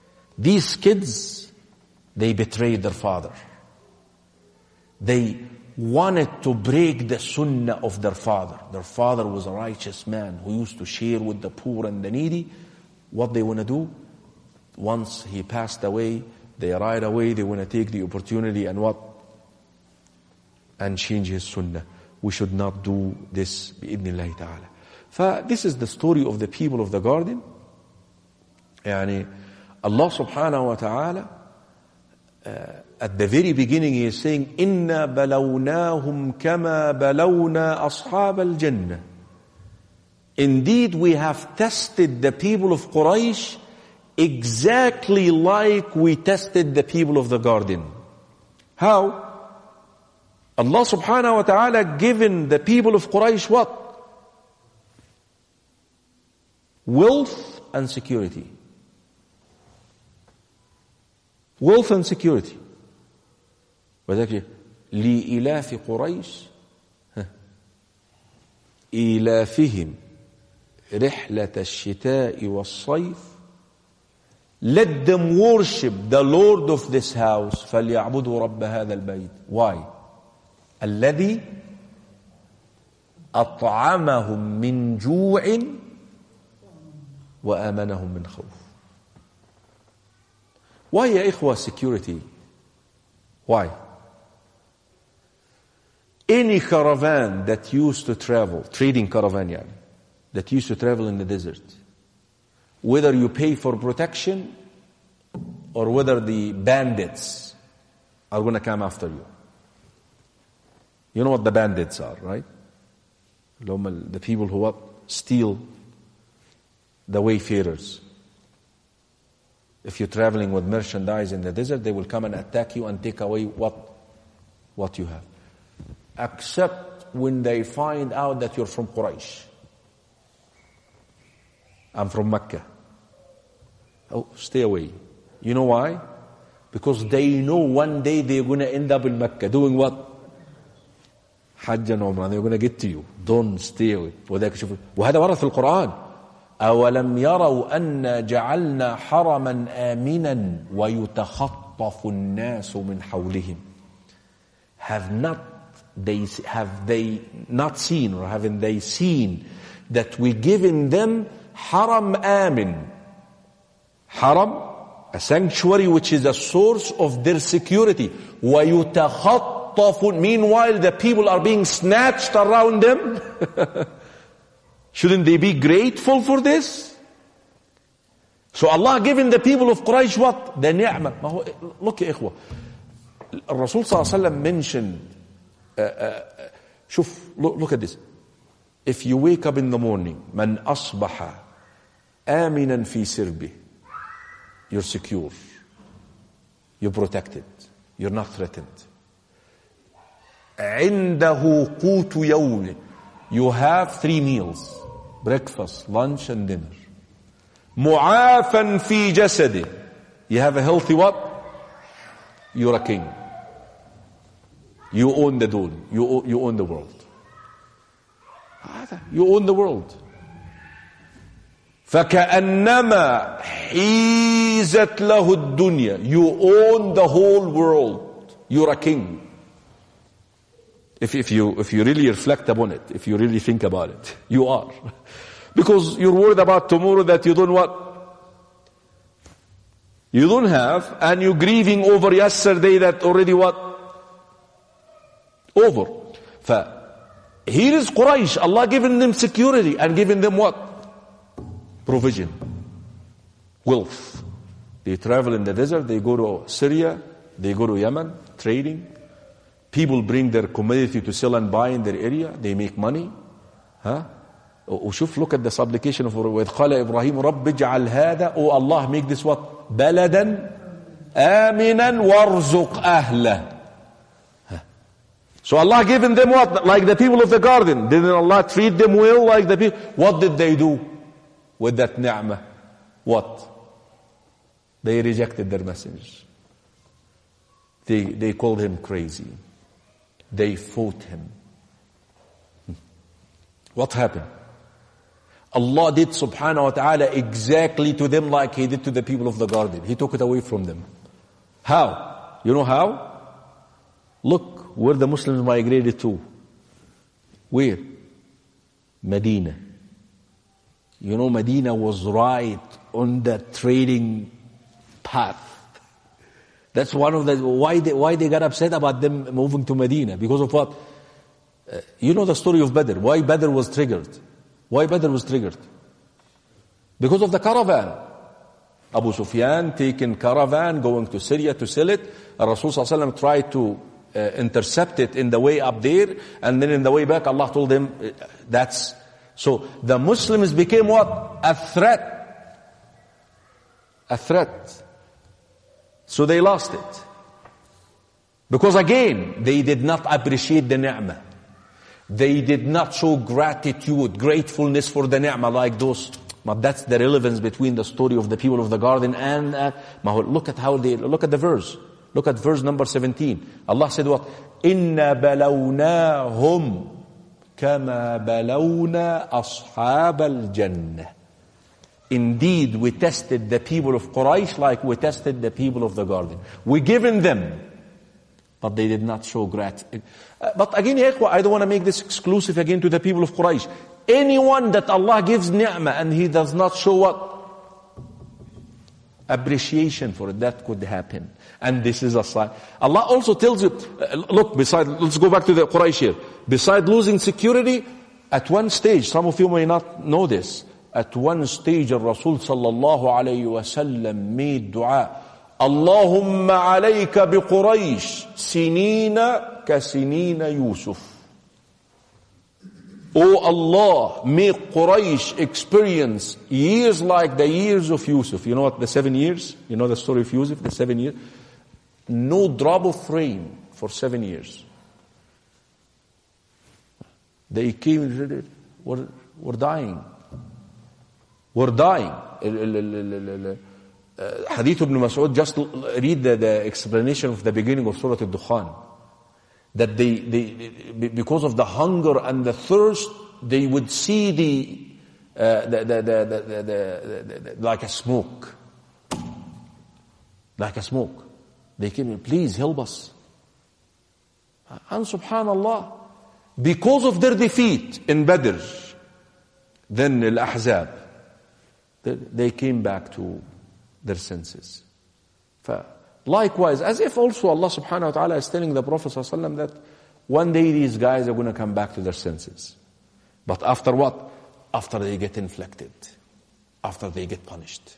These kids, they betrayed their father. They wanted to break the sunnah of their father. Their father was a righteous man who used to share with the poor and the needy. What they want to do? Once he passed away, they right away, they want to take the opportunity and what? And change his sunnah. We should not do this, bi'idhnillahi ta'ala. So this is the story of the people of the garden. Yani, Allah subhanahu wa ta'ala, uh, at the very beginning he is saying, إِنَّا بَلَوْنَاهُمْ كَمَا بَلَوْنَا أَصْحَابَ الْجَنَّةِ. Indeed, we have tested the people of Quraysh exactly like we tested the people of the garden. How? Allah subhanahu wa ta'ala given the people of Quraysh what? Wealth and security. Wealth and security. وذلك لإلاف قريش إلافهم رحلة الشتاء والصيف. Let them worship the Lord of this house. فليعبدوا رب هذا البيت. Why? الذي أطعمهم من جوع وآمنهم من خوف. Why يا إخوة security? Why? Any caravan that used to travel, trading caravan yani, that used to travel in the desert, whether you pay for protection or whether the bandits are going to come after you. You know what the bandits are, right? The people who what? Steal the wayfarers. If you're traveling with merchandise in the desert, they will come and attack you and take away what, what you have. Except when they find out that you're from Quraysh. I'm from Mecca. Oh, stay away. You know why? Because they know one day they're going to end up in Mecca. Doing what? Hajj and Umrah. They're going to get to you. Don't stay away. وهذا ورد في القرآن. أولم يروا أن جعلنا حرما آمنا ويتخطف الناس من حولهم. Have not they have they not seen or haven't they seen that we given them haram amin, haram, a sanctuary which is a source of their security. ويتخطف. Meanwhile, the people are being snatched around them. Shouldn't they be grateful for this? So Allah giving the people of Quraysh what? The ni'mah. Look يا إخوة, Rasul صلى الله عليه وسلم mentioned, uh, uh, شوف, look, look at this. If you wake up in the morning, من أصبح آمنا في سربه, you're secure, you're protected, you're not threatened. عنده قوت يوم, you have three meals, breakfast, lunch and dinner. معافا في جسده, you have a healthy what? You're a king. You own the dome. You own, you own the world. You own the world. فكأنما حيزت له الدنيا. You own the whole world. You're a king. If, if you, if you really reflect upon it, if you really think about it, you are. Because you're worried about tomorrow that you don't what? You don't have, and you're grieving over yesterday that already what? Over. So, here is Quraysh, Allah giving them security and giving them what? Provision. Wealth. They travel in the desert, they go to Syria, they go to Yemen, trading. People bring their commodity to sell and buy in their area, they make money. Huh? وشوف, look at the supplication of وَإِذْ قَالَ إِبْرَاهِيمُ رَبِّ اجْعَلْ هَذَا. Oh Allah, make this what? بَلَدًا آمِنًا وَارْزُقْ أَهْلَهُ. So Allah given them what? Like the people of the garden. Didn't Allah treat them well like the people? What did they do with that ni'mah? What? They rejected their messengers. They, they called him crazy. They fought him. What happened? Allah did subhanahu wa ta'ala exactly to them like He did to the people of the garden. He took it away from them. How? You know how? Look where the Muslims migrated to. Where? Medina. You know, Medina was right on the trading path. That's one of the, why they, why they got upset about them moving to Medina. Because of what? Uh, you know the story of Badr. Why Badr was triggered? Why Badr was triggered? Because of the caravan. Abu Sufyan taking caravan, going to Syria to sell it. And Rasul sallallahu alaihi wasallam tried to uh, intercept it in the way up there. And then in the way back, Allah told him, uh, that's... So the Muslims became what? A threat. A threat. So they lost it. Because again, they did not appreciate the ni'mah. They did not show gratitude, gratefulness for the ni'mah like those. But that's the relevance between the story of the people of the garden and uh, look at how they, look at the verse. Look at verse number seventeen. Allah said what? Inna balawnahum kama balawna ashab al-jannah. Indeed, we tested the people of Quraysh like we tested the people of the garden. We given them, but they did not show gratitude. Uh, but again, I don't want to make this exclusive again to the people of Quraysh. Anyone that Allah gives ni'mah and he does not show what? Appreciation for it, that could happen. And this is a sign. Allah also tells you, uh, look, beside, let's go back to the Quraysh here. Beside losing security, at one stage, some of you may not know this, at one stage, Rasul sallallahu alayhi wa sallam made dua. Allahumma alayka bi Quraysh, sinina ka sinina Yusuf. Oh Allah, make Quraysh experience years like the years of Yusuf. You know what, the seven years? You know the story of Yusuf, the seven years? No drop of rain for seven years. They came and said, we're, we're dying. We're dying. Hadith ibn Mas'ud, just read the, the explanation of the beginning of Surah Al-Dukhan. That they, they, because of the hunger and the thirst, they would see the, uh, the, the, the, the, the, the, the, like a smoke. Like a smoke. They came, please help us. And subhanallah, because of their defeat in Badr, then Al-Ahzab, they, they came back to their senses. Likewise, as if also Allah subhanahu wa ta'ala is telling the Prophet sallallahu alaihi wasallam that one day these guys are going to come back to their senses. But after what? After they get inflicted. After they get punished.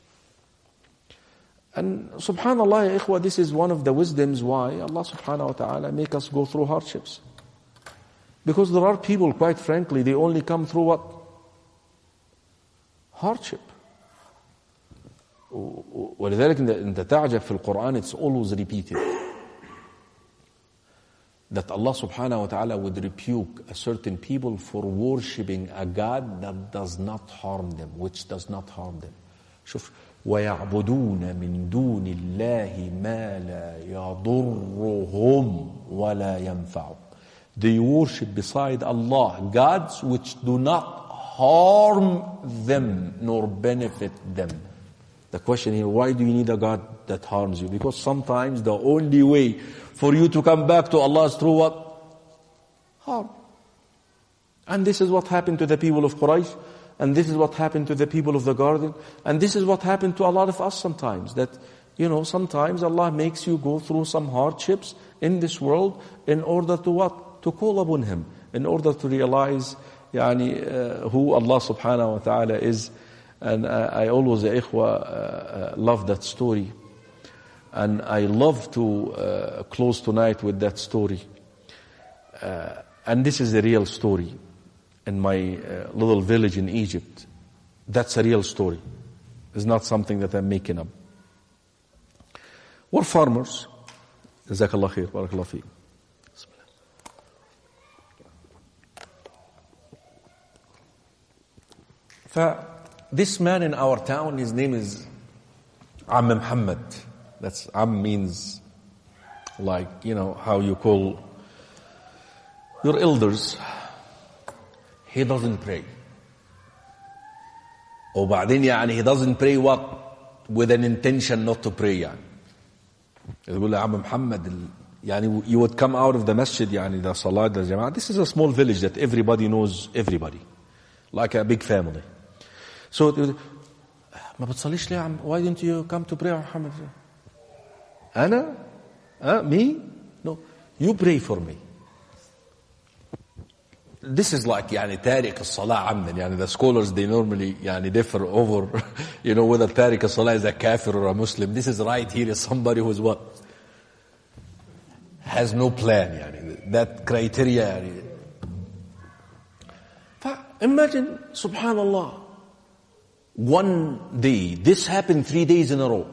And subhanallah, ya ikhwa, this is one of the wisdoms why Allah subhanahu wa ta'ala make us go through hardships. Because there are people, quite frankly, they only come through what? Hardship. ولذلك in the تعجب في القرآن, it's always repeated that Allah subhanahu wa ta'ala would rebuke a certain people for worshipping a God that does not harm them, which does not harm them. شوف وَيَعْبُدُونَ مِن دُونِ اللَّهِ مَا لَا يَضُرُّهُمْ وَلَا يَنْفَعُهُمْ. They worship beside Allah gods which do not harm them nor benefit them. The question here, why do you need a God that harms you? Because sometimes the only way for you to come back to Allah is through what? Harm. And this is what happened to the people of Quraysh. And this is what happened to the people of the garden. And this is what happened to a lot of us sometimes. That, you know, sometimes Allah makes you go through some hardships in this world in order to what? To call upon Him. In order to realize yani, uh, who Allah subhanahu wa ta'ala is. And I, I always, ya ikhwa, uh, uh, love that story. And I love to uh, close tonight with that story. Uh, and this is a real story. In my uh, little village in Egypt. That's a real story. It's not something that I'm making up. We're farmers. Jazakallah khair, barakallah feek. This man in our town, his name is Amm Muhammad. That's Amm means like, you know, how you call your elders. He doesn't pray. وبعدين يعني he doesn't pray what? With an intention not to pray يعني. يقول له عم محمد Yani, you would come out of the masjid, yani the salat, the jama'ah. This is a small village that everybody knows everybody. Like a big family. So, ما بتصليش ليه عم? Why didn't you come to pray, Muhammad? أنا? Uh, me? No. You pray for me. This is like يعني تارك الصلاة عمدا. يعني the scholars, they normally يعني differ over, you know, whether تارك الصلاة is a kafir or a Muslim. This is right here is somebody who is what? Has no plan. يعني that criteria. يعني. Imagine, subhanallah, one day, this happened three days in a row.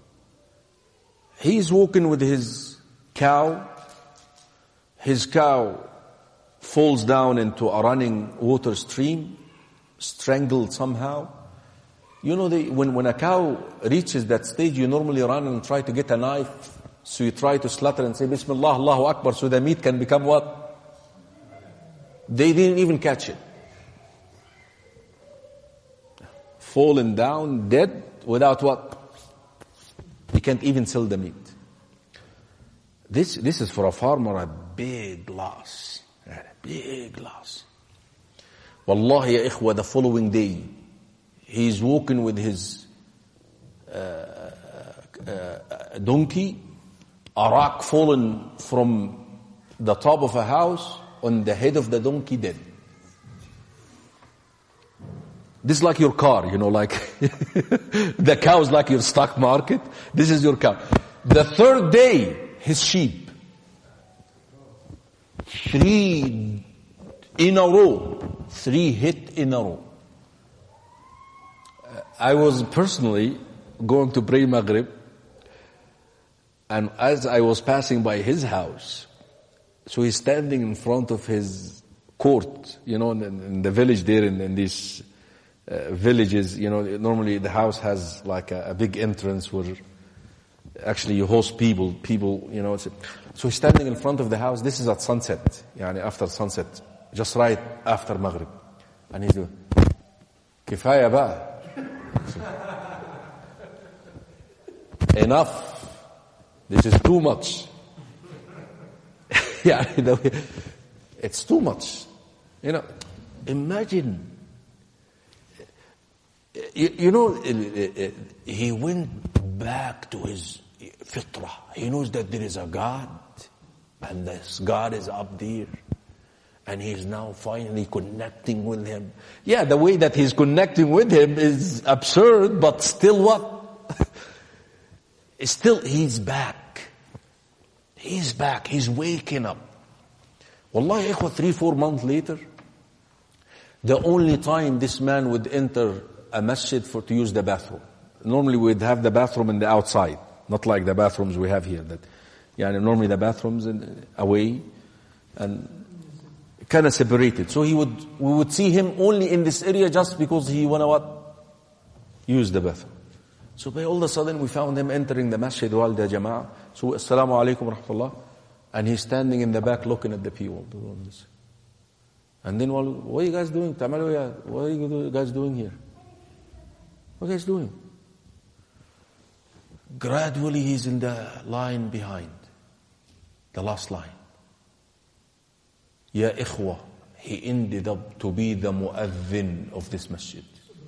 He's walking with his cow. His cow falls down into a running water stream, strangled somehow. You know, they, when, when a cow reaches that stage, you normally run and try to get a knife. So you try to slaughter and say, Bismillah, Allahu Akbar, so the meat can become what? They didn't even catch it. Fallen down, dead, without what? You can't even sell the meat. This, this is for a farmer a big loss. A big loss. Wallahi ya ikhwa, the following day, he's walking with his uh, uh, donkey, a rock fallen from the top of a house on the head of the donkey, dead. This is like your car, you know, like the cow is like your stock market. This is your cow. The third day, his sheep. Three in a row. Three hit in a row. I was personally going to pray Maghrib, and as I was passing by his house, so he's standing in front of his court, you know, in, in the village there, in, in these uh, villages, you know, normally the house has like a, a big entrance where actually you host people, people, you know. It's, so he's standing in front of the house. This is at sunset, yani after sunset, just right after Maghrib. And he's doing, Kifaya ba. Enough. This is too much. Yeah, it's too much. You know, imagine. You, you know, he went back to his fitrah. He knows that there is a God, and this God is up there. And he's now finally connecting with him. Yeah, the way that he's connecting with him is absurd, but still what? Still, he's back. He's back. He's waking up. Wallahi, ikhwa, three, four months later, the only time this man would enter a masjid for to use the bathroom. Normally we'd have the bathroom in the outside, not like the bathrooms we have here. That, yeah, normally the bathrooms in, away and kind of separated. So he would, we would see him only in this area just because he wanna what? Use the bathroom. So by all of a sudden we found him entering the masjid while the jama'ah. So assalamu alaikum wa rahmatullah. And he's standing in the back looking at the people doing this. And then, well, what are you guys doing? What are you guys doing here? What are you guys doing? Gradually he's in the line behind. The last line. Ya ikhwa, he ended up to be the mu'adhin of this masjid.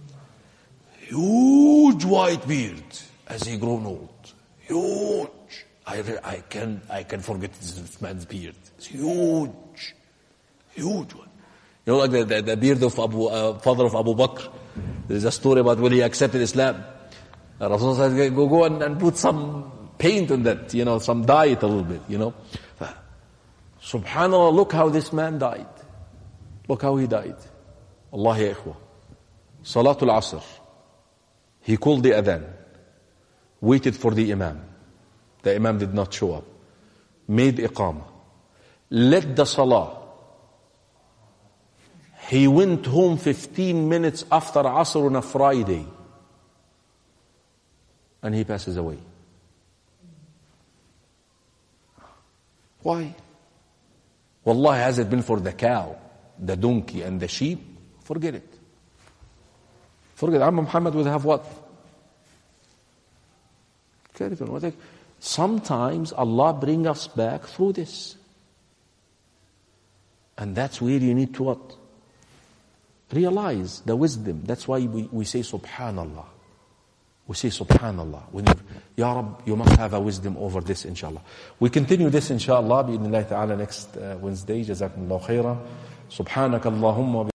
Huge white beard as he grown old. Huge. I, I can I can forget this man's beard. It's huge. Huge one. You know, like the, the, the beard of Abu, uh, father of Abu Bakr. There is a story about when he accepted Islam. Rasul said, go, go and, and put some paint on that, you know, some dye it a little bit, you know. Subhanallah, look how this man died. Look how he died. Allah ya ikhwa. Salatul Asr. He called the adhan. Waited for the imam. The imam did not show up. Made iqamah. Led the salah. He went home fifteen minutes after Asr on a Friday. And he passes away. Why? Wallahi, has it been for the cow, the donkey, and the sheep? Forget it. Forget it. Amma Muhammad would have what? Carry on. Sometimes Allah brings us back through this. And that's where you need to what? Realize the wisdom. That's why we, we say Subhanallah. We say Subhanallah. When you, Ya Rab, you must have a wisdom over this, inshallah. We continue this, inshallah, bi-idhnillahi ta'ala next uh, Wednesday. Jazakumullahu khairan. Subhanakallahumma